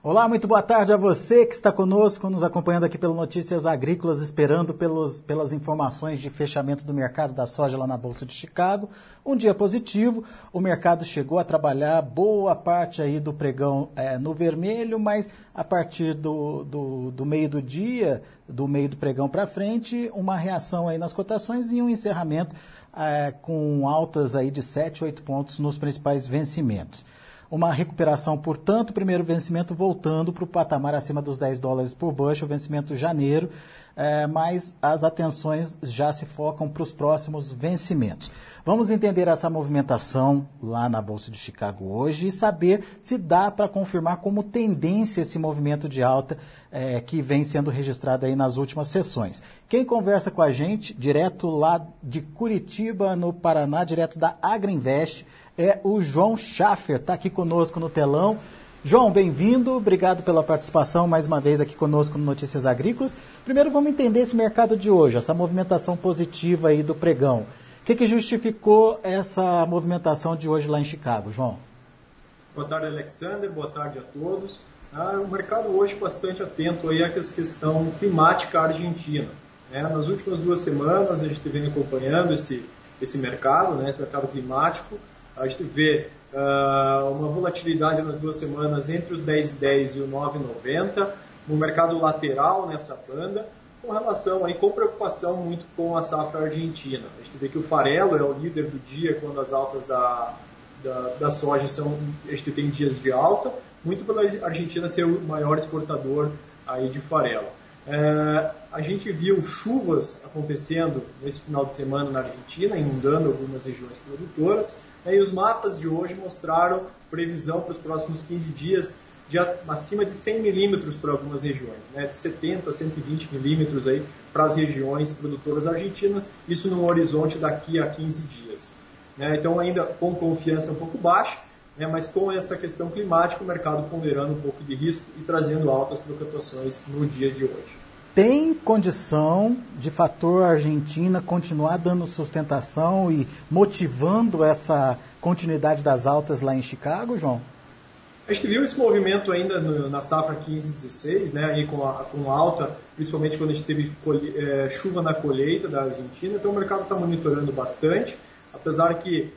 Olá, muito boa tarde a você que está conosco, nos acompanhando aqui pelo Notícias Agrícolas, esperando pelas informações de fechamento do mercado da soja lá na Bolsa de Chicago. Um dia positivo, o mercado chegou a trabalhar boa parte aí do pregão no vermelho, mas a partir do meio do dia, do meio do pregão para frente, uma reação aí nas cotações e um encerramento com altas aí de 7, 8 pontos nos principais vencimentos. Uma recuperação, portanto, primeiro vencimento voltando para o patamar acima dos $10 por bushel, vencimento janeiro, mas as atenções já se focam para os próximos vencimentos. Vamos entender essa movimentação lá na Bolsa de Chicago hoje e saber se dá para confirmar como tendência esse movimento de alta que vem sendo registrado aí nas últimas sessões. Quem conversa com a gente, direto lá de Curitiba, no Paraná, direto da Agriinvest, é o João Schaffer, está aqui conosco no telão. João, bem-vindo, obrigado pela participação mais uma vez aqui conosco no Notícias Agrícolas. Primeiro vamos entender esse mercado de hoje, essa movimentação positiva aí do pregão. O que justificou essa movimentação de hoje lá em Chicago, João? Boa tarde, Alexander, boa tarde a todos. O mercado hoje bastante atento aí à questão climática argentina. Nas últimas 2 semanas a gente vem acompanhando esse mercado, esse mercado climático. A gente vê uma volatilidade nas 2 semanas entre os 10,10 e o 9,90, um mercado lateral nessa banda, com relação aí, com preocupação muito com a safra argentina. A gente vê que o farelo é o líder do dia quando as altas da soja a gente tem dias de alta, muito pela Argentina ser o maior exportador aí de farelo. A gente viu chuvas acontecendo nesse final de semana na Argentina, inundando algumas regiões produtoras, e os mapas de hoje mostraram previsão para os próximos 15 dias de acima de 100 milímetros para algumas regiões, de 70 a 120 milímetros aí para as regiões produtoras argentinas, isso num horizonte daqui a 15 dias. Então ainda com confiança um pouco baixa, mas com essa questão climática, o mercado ponderando um pouco de risco e trazendo altas cotações no dia de hoje. Tem condição de fator Argentina continuar dando sustentação e motivando essa continuidade das altas lá em Chicago, João? A gente viu esse movimento ainda na safra 15-16, aí com alta, principalmente quando a gente teve chuva na colheita da Argentina, então o mercado está monitorando bastante, apesar que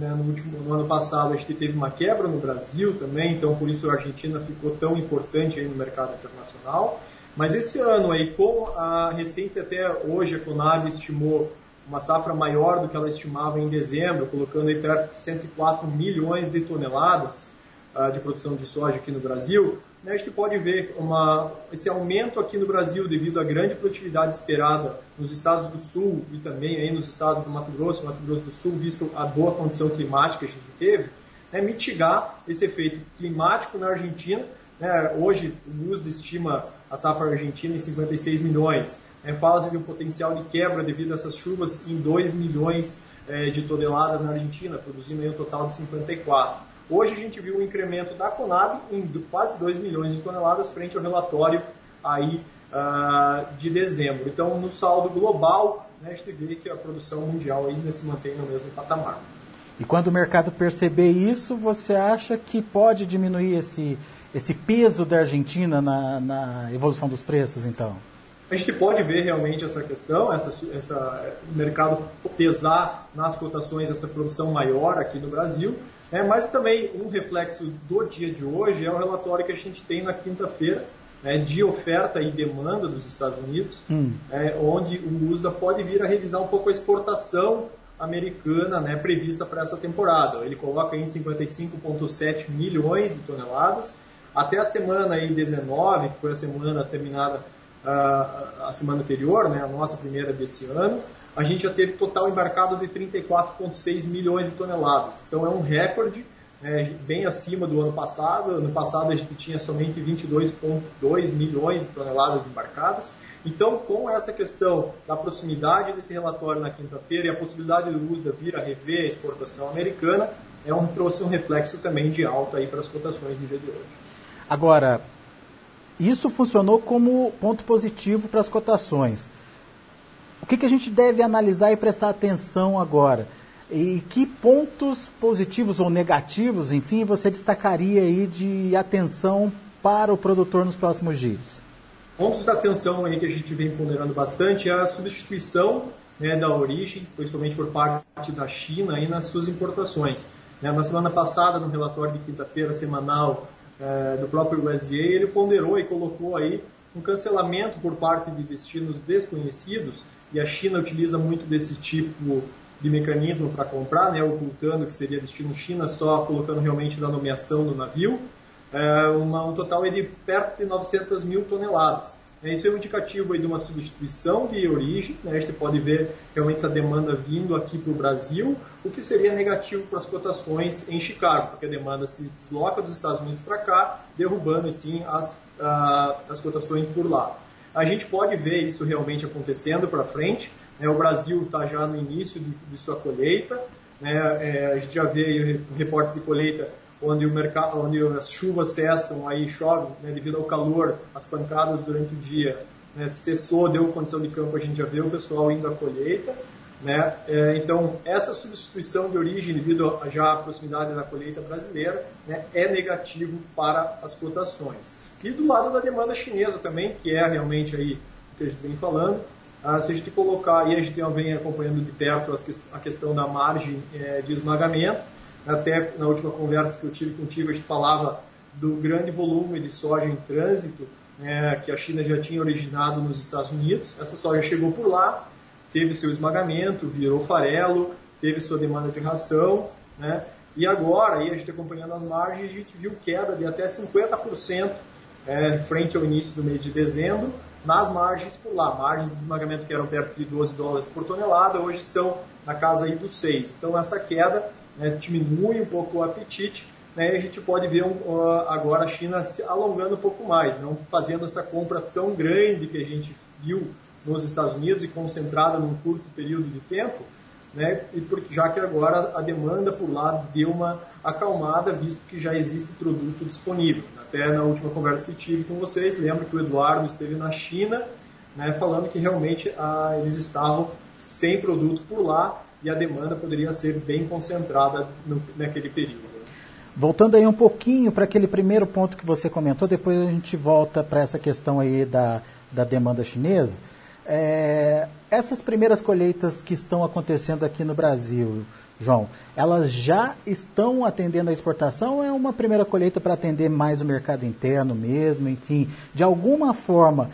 no ano passado a gente teve uma quebra no Brasil também, então por isso a Argentina ficou tão importante aí no mercado internacional. Mas esse ano, aí, com a recente até hoje, a Conab estimou uma safra maior do que ela estimava em dezembro, colocando aí perto de 104 milhões de toneladas de produção de soja aqui no Brasil, a gente pode ver esse aumento aqui no Brasil devido à grande produtividade esperada nos estados do Sul e também aí nos estados do Mato Grosso do Sul, visto a boa condição climática que a gente teve, mitigar esse efeito climático na Argentina. Hoje o USDA estima a safra argentina em 56 milhões. Fala-se de um potencial de quebra devido a essas chuvas em 2 milhões de toneladas na Argentina, produzindo aí um total de 54. Hoje a gente viu um incremento da Conab em quase 2 milhões de toneladas frente ao relatório aí, de dezembro. Então, no saldo global, a gente vê que a produção mundial ainda se mantém no mesmo patamar. E quando o mercado perceber isso, você acha que pode diminuir esse peso da Argentina na evolução dos preços, então? A gente pode ver realmente essa questão, o mercado pesar nas cotações essa produção maior aqui no Brasil, mas também um reflexo do dia de hoje é o relatório que a gente tem na quinta-feira, de oferta e demanda dos Estados Unidos, onde o USDA pode vir a revisar um pouco a exportação americana prevista para essa temporada. Ele coloca em 55,7 milhões de toneladas. Até a semana aí 19, que foi a semana terminada a semana anterior, a nossa primeira desse ano, a gente já teve total embarcado de 34,6 milhões de toneladas. Então é um recorde, bem acima do ano passado. Ano passado a gente tinha somente 22,2 milhões de toneladas embarcadas. Então, com essa questão da proximidade desse relatório na quinta-feira e a possibilidade do USDA vir a rever a exportação americana, trouxe um reflexo também de alta aí para as cotações no dia de hoje. Agora, isso funcionou como ponto positivo para as cotações. O que a gente deve analisar e prestar atenção agora? E que pontos positivos ou negativos, enfim, você destacaria aí de atenção para o produtor nos próximos dias? Pontos de atenção aí que a gente vem ponderando bastante é a substituição, né, da origem, principalmente por parte da China, aí nas suas importações. Na semana passada, no relatório de quinta-feira semanal do próprio USDA, ele ponderou e colocou aí um cancelamento por parte de destinos desconhecidos, e a China utiliza muito desse tipo de mecanismo para comprar, né, ocultando que seria destino China, só colocando realmente na nomeação do navio, um total aí de perto de 900 mil toneladas. Isso é um indicativo aí de uma substituição de origem, né? A gente pode ver realmente essa demanda vindo aqui para o Brasil, o que seria negativo para as cotações em Chicago, porque a demanda se desloca dos Estados Unidos para cá, derrubando assim as cotações por lá. A gente pode ver isso realmente acontecendo para frente, né? O Brasil está já no início de sua colheita, né? A gente já vê aí reportes de colheita onde as chuvas cessam, aí chove, né, devido ao calor, as pancadas durante o dia, né, cessou, deu condição de campo, a gente já vê o pessoal indo à colheita, né, então essa substituição de origem devido já à proximidade da colheita brasileira, né, é negativo para as cotações. E do lado da demanda chinesa também, que é realmente aí o que a gente vem falando, se a gente colocar, e a gente vem acompanhando de perto a questão da margem de esmagamento. Até na última conversa que eu tive contigo, a gente falava do grande volume de soja em trânsito, né, que a China já tinha originado nos Estados Unidos. Essa soja chegou por lá, teve seu esmagamento, virou farelo, teve sua demanda de ração, né, e agora, aí a gente acompanhando as margens, a gente viu queda de até 50% frente ao início do mês de dezembro, nas margens por lá. Margens de esmagamento que eram perto de $12 por tonelada, hoje são na casa aí dos 6. Então essa queda, né, diminui um pouco o apetite, né, e a gente pode ver agora a China se alongando um pouco mais, não fazendo essa compra tão grande que a gente viu nos Estados Unidos e concentrada num curto período de tempo, né, já que agora a demanda por lá deu uma acalmada, visto que já existe produto disponível. Até na última conversa que tive com vocês, lembro que o Eduardo esteve na China, né, falando que realmente eles estavam sem produto por lá, e a demanda poderia ser bem concentrada naquele período. Voltando aí um pouquinho para aquele primeiro ponto que você comentou, depois a gente volta para essa questão aí da demanda chinesa. Essas primeiras colheitas que estão acontecendo aqui no Brasil, João, elas já estão atendendo a exportação ou é uma primeira colheita para atender mais o mercado interno mesmo? Enfim, de alguma forma,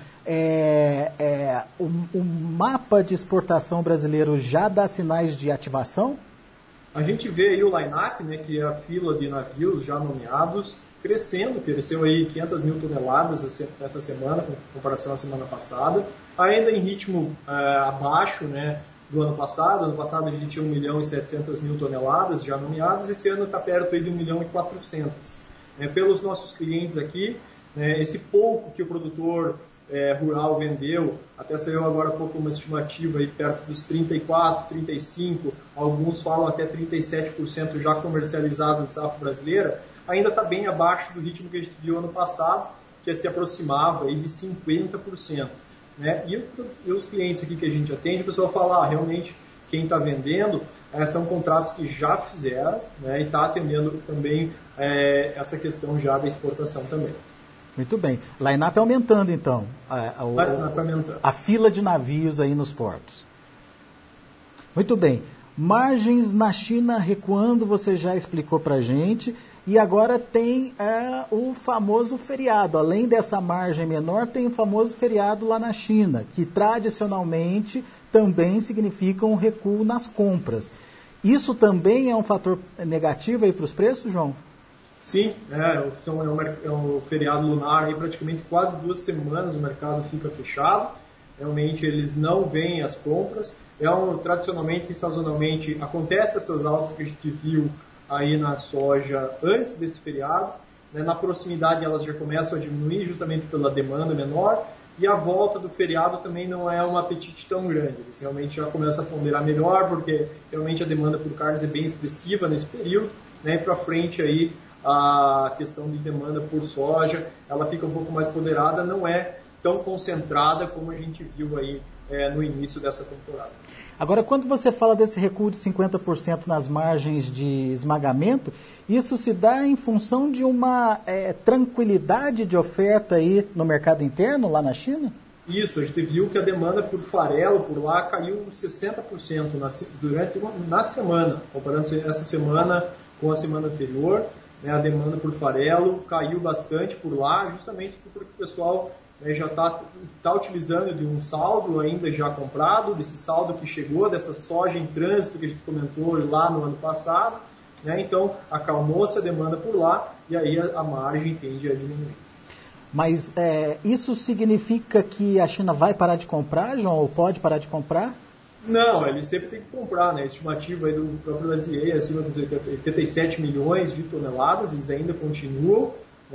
o mapa de exportação brasileiro já dá sinais de ativação? A gente vê aí o line-up, né, que é a fila de navios já nomeados, cresceu aí 500 mil toneladas essa semana, com comparação à semana passada, ainda em ritmo abaixo, né, do ano passado. Ano passado a gente tinha 1.700.000 toneladas já nomeadas, esse ano está perto aí de 1.400.000. Pelos nossos clientes aqui, esse pouco que o produtor rural vendeu, até saiu agora há pouco uma estimativa aí perto dos 34%, 35%, alguns falam até 37% já comercializado de safra brasileira, ainda está bem abaixo do ritmo que a gente viu ano passado, que se aproximava aí de 50%. Né? E os clientes aqui que a gente atende, o pessoal fala, realmente, quem está vendendo são contratos que já fizeram, né, e está atendendo também essa questão já da exportação também. Muito bem. Line-up aumentando, então. A fila de navios aí nos portos. Muito bem. Margens na China recuando, você já explicou para a gente. E agora tem o famoso feriado. Além dessa margem menor, tem o famoso feriado lá na China, que tradicionalmente também significa um recuo nas compras. Isso também é um fator negativo aí para os preços, João? Sim, é um feriado lunar, aí praticamente quase 2 semanas o mercado fica fechado, realmente eles não veem as compras, tradicionalmente e sazonalmente acontece essas altas que a gente viu aí na soja antes desse feriado, né? Na proximidade elas já começam a diminuir justamente pela demanda menor, e a volta do feriado também não é um apetite tão grande, eles realmente já começam a ponderar melhor, porque realmente a demanda por carnes é bem expressiva nesse período, né? E para frente aí a questão de demanda por soja, ela fica um pouco mais ponderada, não é tão concentrada como a gente viu aí no início dessa temporada. Agora, quando você fala desse recuo de 50% nas margens de esmagamento, isso se dá em função de uma tranquilidade de oferta aí no mercado interno, lá na China? Isso, a gente viu que a demanda por farelo por lá caiu 60% na semana, comparando essa semana com a semana anterior. Né, a demanda por farelo caiu bastante por lá, justamente porque o pessoal já está utilizando de um saldo ainda já comprado, desse saldo que chegou, dessa soja em trânsito que a gente comentou lá no ano passado. Né, então, acalmou-se a demanda por lá e aí a margem tende a diminuir. Mas isso significa que a China vai parar de comprar, João, ou pode parar de comprar? Não, ele sempre tem que comprar, né? A estimativa aí do próprio USDA acima dos 87 milhões de toneladas, eles ainda continuam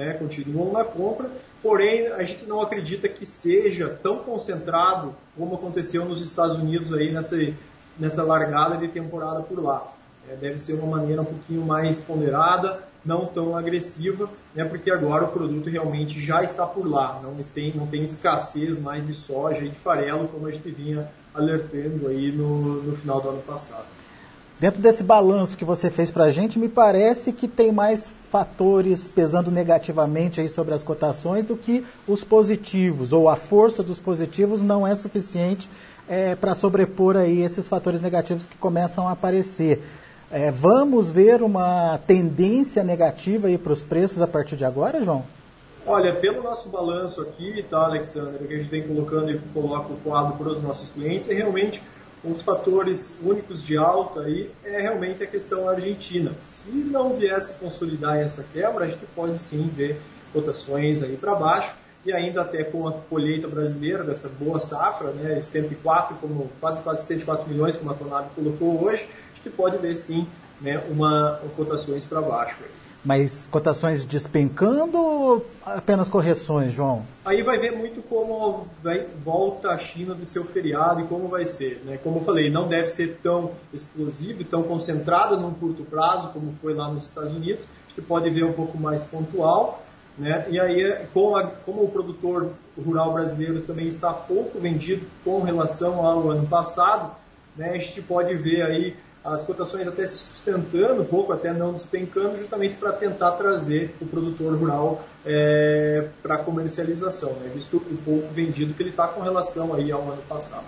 na compra, porém a gente não acredita que seja tão concentrado como aconteceu nos Estados Unidos aí nessa largada de temporada por lá. Deve ser uma maneira um pouquinho mais ponderada, não tão agressiva, né, porque agora o produto realmente já está por lá, não tem escassez mais de soja e de farelo como a gente vinha alertando aí no final do ano passado. Dentro desse balanço que você fez para a gente, me parece que tem mais fatores pesando negativamente aí sobre as cotações do que os positivos, ou a força dos positivos não é suficiente para sobrepor aí esses fatores negativos que começam a aparecer. Vamos ver uma tendência negativa aí para os preços a partir de agora, João? Olha, pelo nosso balanço aqui, tá, Alexandre, que a gente vem colocando e coloca o quadro para os nossos clientes, realmente um dos fatores únicos de alta aí é realmente a questão argentina. Se não viesse consolidar essa quebra, a gente pode sim ver cotações aí para baixo, e ainda até com a colheita brasileira, dessa boa safra, né, 104, quase 104 milhões, como a Conab colocou hoje, que pode ver sim, né, cotações para baixo. Mas cotações despencando ou apenas correções, João? Aí vai ver muito como volta a China do seu feriado e como vai ser. Né? Como eu falei, não deve ser tão explosivo e tão concentrado num curto prazo como foi lá nos Estados Unidos. Acho que pode ver um pouco mais pontual. Né? E aí, como o produtor rural brasileiro também está pouco vendido com relação ao ano passado, né, a gente pode ver aí as cotações até se sustentando um pouco, até não despencando, justamente para tentar trazer o produtor rural para a comercialização, né? Visto o pouco vendido que ele está com relação aí ao ano passado.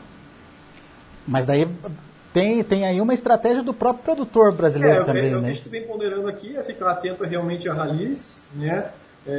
Mas daí tem aí uma estratégia do próprio produtor brasileiro também, né? O que a gente vem ponderando aqui é ficar atento realmente a ralis, né?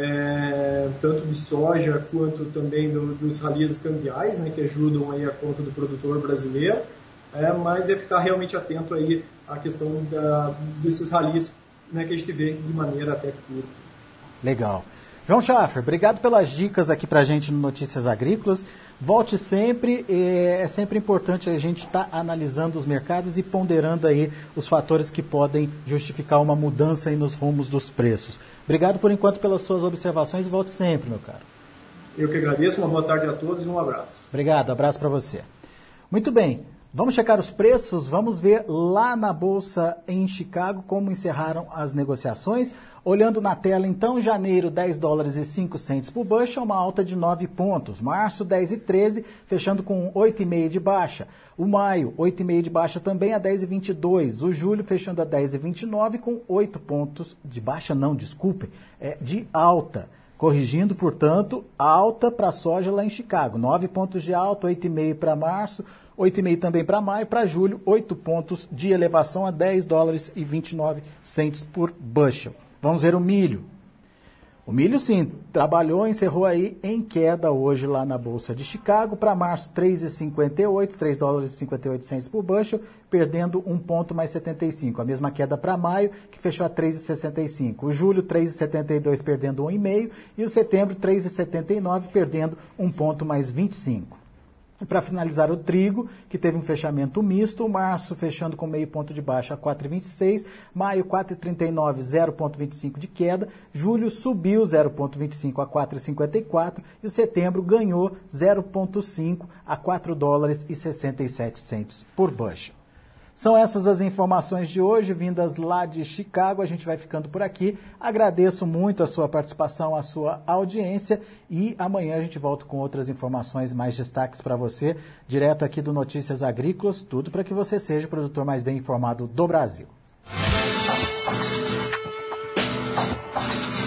Tanto de soja quanto também dos ralis cambiais, né? Que ajudam aí a conta do produtor brasileiro. Mas ficar realmente atento aí à questão desses ralis, né, que a gente vê de maneira até curta. Legal. João Schaffer, obrigado pelas dicas aqui para a gente no Notícias Agrícolas. Volte sempre, é sempre importante a gente estar analisando os mercados e ponderando aí os fatores que podem justificar uma mudança aí nos rumos dos preços. Obrigado por enquanto pelas suas observações e volte sempre, meu caro. Eu que agradeço, uma boa tarde a todos e um abraço. Obrigado, abraço para você. Muito bem. Vamos checar os preços, vamos ver lá na Bolsa em Chicago como encerraram as negociações. Olhando na tela então, janeiro $10,05 por bushel, uma alta de 9 pontos. Março 10,13, fechando com 8,5 de baixa. O maio 8,5 de baixa também a 10,22. O julho fechando a 10,29 com 8 pontos de baixa, não, desculpem, de alta. Corrigindo, portanto, alta para a soja lá em Chicago. 9 pontos de alta, 8,5 para março, 8,5 também para maio, para julho, 8 pontos de elevação a $10,29 por bushel. Vamos ver o milho. O milho, sim, trabalhou, encerrou aí em queda hoje lá na Bolsa de Chicago. Para março, 3,58, $3,58 por bushel, perdendo 1 ponto mais 75. A mesma queda para maio, que fechou a 3,65. O julho, 3,72, perdendo 1,5. E o setembro, 3,79, perdendo 1 ponto mais 25. Para finalizar o trigo, que teve um fechamento misto, março fechando com meio ponto de baixa a 4,26, maio 4,39, 0,25 de queda, julho subiu 0,25 a 4,54 e o setembro ganhou 0,5 a $4,67 por bushel. São essas as informações de hoje, vindas lá de Chicago. A gente vai ficando por aqui. Agradeço muito a sua participação, a sua audiência, e amanhã a gente volta com outras informações, mais destaques para você, direto aqui do Notícias Agrícolas, tudo para que você seja o produtor mais bem informado do Brasil.